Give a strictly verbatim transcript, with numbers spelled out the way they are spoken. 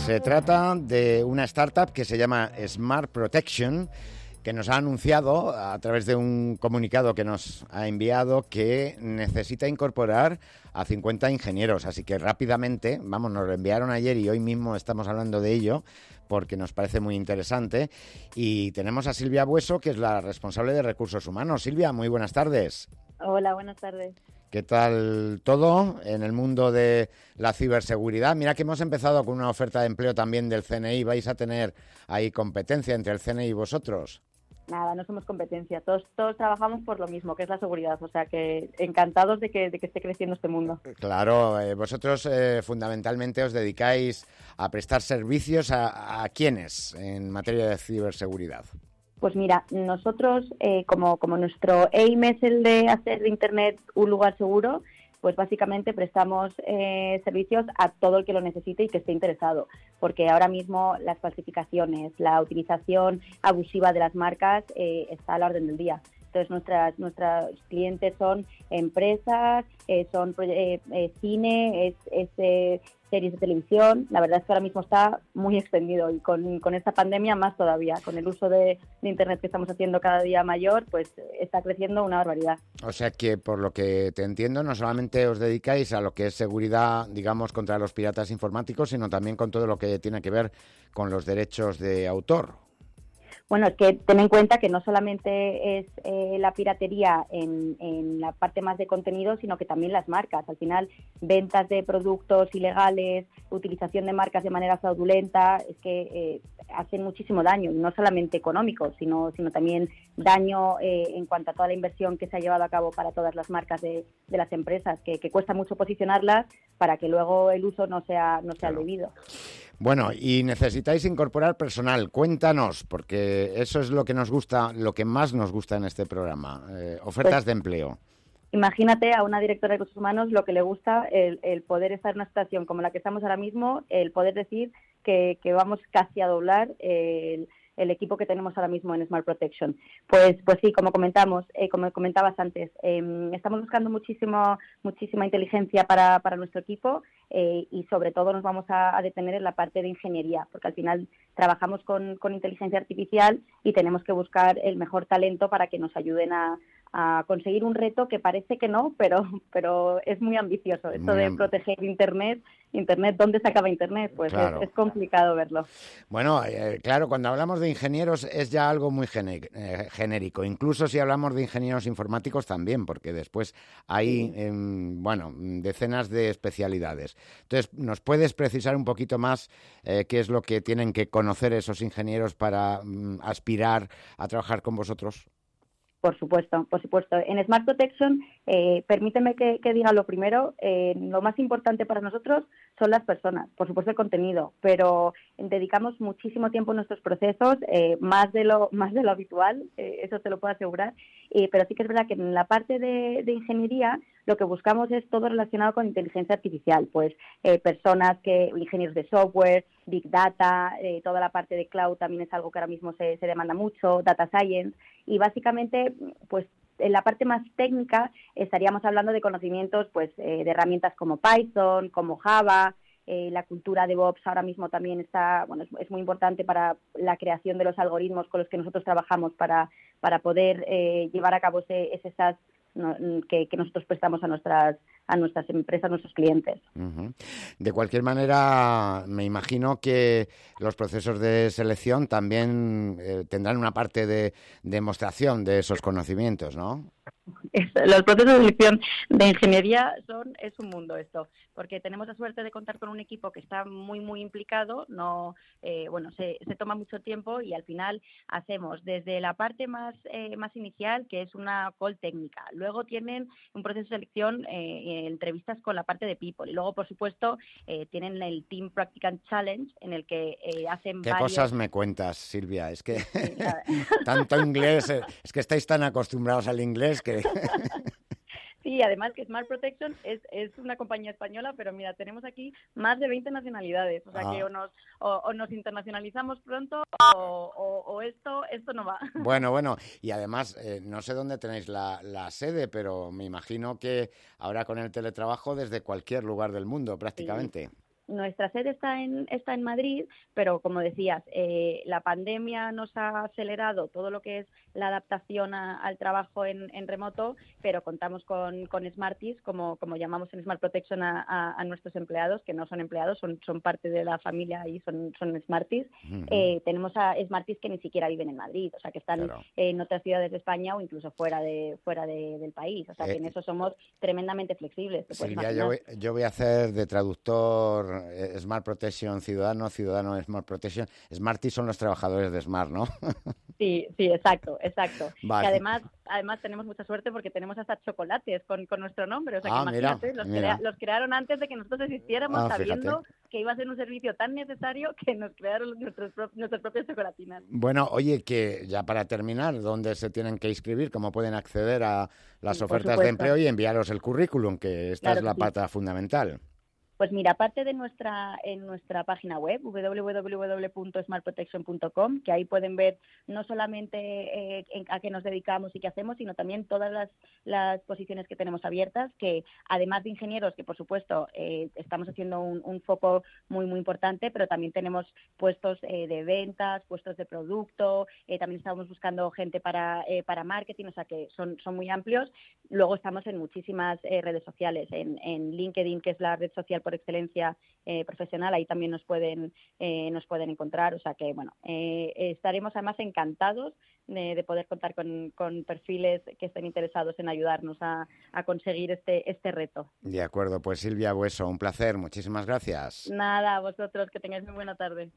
Se trata de una startup que se llama Smart Protection, que nos ha anunciado a través de un comunicado que nos ha enviado que necesita incorporar a cincuenta ingenieros. Así que rápidamente, vamos, nos lo enviaron ayer y hoy mismo estamos hablando de ello porque nos parece muy interesante. Y tenemos a Silvia Bueso, que es la responsable de Recursos Humanos. Silvia, muy buenas tardes. Hola, buenas tardes. ¿Qué tal todo en el mundo de la ciberseguridad? Mira que hemos empezado con una oferta de empleo también del C N I. ¿Vais a tener ahí competencia entre el C N I y vosotros? Nada, no somos competencia. Todos todos trabajamos por lo mismo, que es la seguridad. O sea, que encantados de que, de que esté creciendo este mundo. Claro, eh, vosotros eh, fundamentalmente os dedicáis a prestar servicios a, a quiénes en materia de ciberseguridad. Pues mira, nosotros, eh, como, como nuestro aim es el de hacer de Internet un lugar seguro, pues básicamente prestamos eh, servicios a todo el que lo necesite y que esté interesado, porque ahora mismo las falsificaciones, la utilización abusiva de las marcas eh, está a la orden del día. Entonces, nuestras nuestros clientes son empresas, eh, son eh, eh, cine, es, es eh, series de televisión. La verdad es que ahora mismo está muy extendido y con, con esta pandemia más todavía. Con el uso de, de Internet que estamos haciendo cada día mayor, pues está creciendo una barbaridad. O sea que, por lo que te entiendo, no solamente os dedicáis a lo que es seguridad, digamos, contra los piratas informáticos, sino también con todo lo que tiene que ver con los derechos de autor. Bueno, es que ten en cuenta que no solamente es eh, la piratería en, en la parte más de contenido, sino que también las marcas. Al final, ventas de productos ilegales, utilización de marcas de manera fraudulenta, es que eh, hacen muchísimo daño, no solamente económico, sino, sino también daño eh, en cuanto a toda la inversión que se ha llevado a cabo para todas las marcas de, de las empresas, que, que cuesta mucho posicionarlas para que luego el uso no sea, no sea Claro. el debido. Bueno, y necesitáis incorporar personal. Cuéntanos, porque eso es lo que nos gusta, lo que más nos gusta en este programa, eh, ofertas Pues, de empleo. imagínate a una directora de recursos humanos lo que le gusta el, el poder estar en una situación como la que estamos ahora mismo, el poder decir que, que vamos casi a doblar el, el equipo que tenemos ahora mismo en Smart Protection. Pues, pues sí, como comentamos, eh, como comentabas antes, eh, estamos buscando muchísimo, muchísima inteligencia para, para nuestro equipo eh, y sobre todo nos vamos a, a detener en la parte de ingeniería, porque al final trabajamos con, con inteligencia artificial y tenemos que buscar el mejor talento para que nos ayuden a a conseguir un reto que parece que no, pero pero es muy ambicioso. Esto Muy de am- proteger Internet, Internet, ¿dónde se acaba Internet? Pues Claro. es, es complicado verlo. Bueno, eh, claro, cuando hablamos de ingenieros es ya algo muy gene- eh, genérico, incluso si hablamos de ingenieros informáticos también, porque después hay, eh, bueno, decenas de especialidades. Entonces, ¿nos puedes precisar un poquito más eh, qué es lo que tienen que conocer esos ingenieros para mm, aspirar a trabajar con vosotros? Por supuesto, por supuesto. En Smart Protection, eh, permíteme que, que diga lo primero, eh, lo más importante para nosotros son las personas, por supuesto el contenido, pero dedicamos muchísimo tiempo en nuestros procesos, eh, más de lo más de lo habitual, eh, eso te lo puedo asegurar, eh, pero sí que es verdad que en la parte de, de ingeniería lo que buscamos es todo relacionado con inteligencia artificial, pues eh, personas que, ingenieros de software, Big Data, eh, toda la parte de cloud también es algo que ahora mismo se, se demanda mucho, Data Science, y básicamente, pues en la parte más técnica estaríamos hablando de conocimientos pues eh, de herramientas como Python, como Java, eh, la cultura de DevOps ahora mismo también está, bueno, es, es muy importante para la creación de los algoritmos con los que nosotros trabajamos para, para poder eh, llevar a cabo ese, ese SaaS no, que, que nosotros prestamos a nuestras a nuestras empresas, a nuestros clientes. Uh-huh. De cualquier manera, me imagino que los procesos de selección también eh, tendrán una parte de demostración de esos conocimientos, ¿no? Los procesos de selección de ingeniería son es un mundo esto, porque tenemos la suerte de contar con un equipo que está muy muy implicado, no eh, bueno se, se toma mucho tiempo y al final hacemos desde la parte más eh, más inicial, que es una call técnica, luego tienen un proceso de selección, eh, entrevistas con la parte de people y luego por supuesto eh, tienen el Team Practicant Challenge en el que eh, hacen ¿Qué varios... cosas me cuentas, Silvia? Es que tanto inglés, eh, es que estáis tan acostumbrados al inglés que... Sí, además que Smart Protection es, es una compañía española, pero mira, tenemos aquí más de veinte nacionalidades, o sea Ah. que o nos, o, o nos internacionalizamos pronto o, o, o esto esto no va. Bueno, bueno, y además, eh, no sé dónde tenéis la, la sede, pero me imagino que ahora con el teletrabajo desde cualquier lugar del mundo prácticamente. Sí. nuestra sede está en, está en Madrid, pero como decías, eh, la pandemia nos ha acelerado todo lo que es la adaptación a, al trabajo en, en remoto, pero contamos con, con Smarties, como, como llamamos en Smart Protection a, a, a nuestros empleados, que no son empleados, son, son parte de la familia y son, son Smarties. Uh-huh. Eh, tenemos a Smarties que ni siquiera viven en Madrid, o sea, que están claro. en otras ciudades de España o incluso fuera de fuera de, del país. O sea, eh, que en eso somos tremendamente flexibles. Silvia, yo voy, yo voy a hacer de traductor eh, Smart Protection Ciudadano, Ciudadano Smart Protection. Smarties son los trabajadores de Smart, ¿no? Sí, sí, exacto, exacto. Vale. Que además, además tenemos mucha suerte porque tenemos hasta chocolates con, con nuestro nombre. O sea, ah, que imagínate, mira, los, mira. Crea, los crearon antes de que nosotros existiéramos, ah, sabiendo que iba a ser un servicio tan necesario que nos crearon nuestros, nuestras propias chocolatinas. Bueno, oye, que ya para terminar, ¿dónde se tienen que inscribir? ¿Cómo pueden acceder a las sí, ofertas de empleo y enviaros el currículum? Que esta claro es la sí. pata fundamental. Pues mira, aparte de nuestra en nuestra página web, doble u doble u doble u punto smart protection punto com, que ahí pueden ver no solamente eh, en, a qué nos dedicamos y qué hacemos, sino también todas las, las posiciones que tenemos abiertas, que además de ingenieros, que por supuesto eh, estamos haciendo un, un foco muy, muy importante, pero también tenemos puestos eh, de ventas, puestos de producto, eh, también estamos buscando gente para, eh, para marketing, o sea que son, son muy amplios. Luego estamos en muchísimas eh, redes sociales, en, en LinkedIn, que es la red social por excelencia eh, profesional, ahí también nos pueden eh, nos pueden encontrar, o sea que bueno, eh, estaremos además encantados de, de poder contar con, con perfiles que estén interesados en ayudarnos a, a conseguir este este reto. De acuerdo, pues Silvia Bueso, un placer, muchísimas gracias. Nada, a vosotros, que tengáis muy buena tarde.